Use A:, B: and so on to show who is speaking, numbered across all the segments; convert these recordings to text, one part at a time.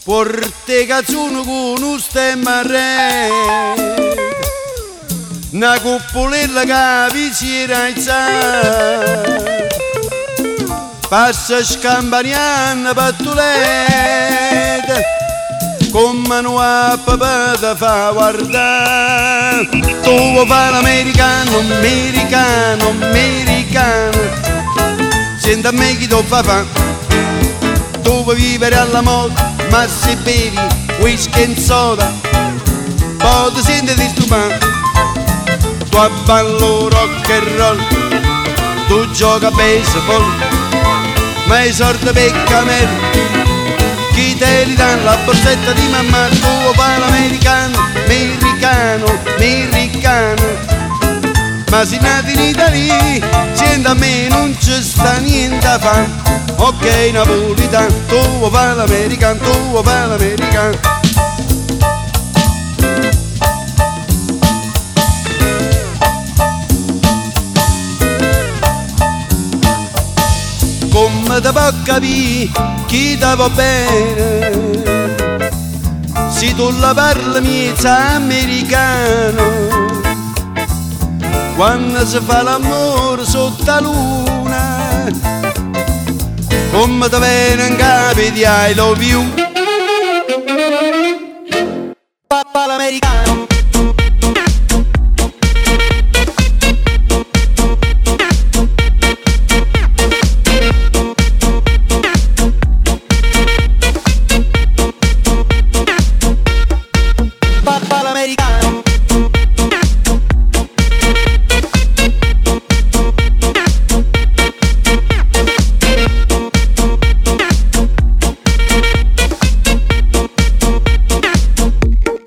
A: Porte canzoni con un stemma re, una cuppolella che vi si era alzata, passa scampaniana pattulette, con mano a papà da fa guardare. Tu vuoi fare l'americano, americano, americano, senta a me chi tu fa. Tu vuoi vivere alla moda, ma se bevi whisky e soda, poi ti senti di stupare. Tu ballo rock and roll, tu gioca a baseball, ma i soldi per camere chi te li dà la borsetta di mamma. Tu fai l'americano, americano, americano, ma se nati in Italia, senti a me non ci sta niente a fare. Ok napolitano, tu fai l'americano, tu fai l'americano. Come ti può capire chi ti va bene se tu la parli miezza americano? Quando si fa l'amore sotto la luna, come ti viene in capo di I love you. Papà l'americano.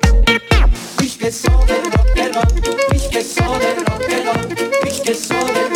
B: Ich que so del rock and roll, ich que so del rock and roll, ich que so del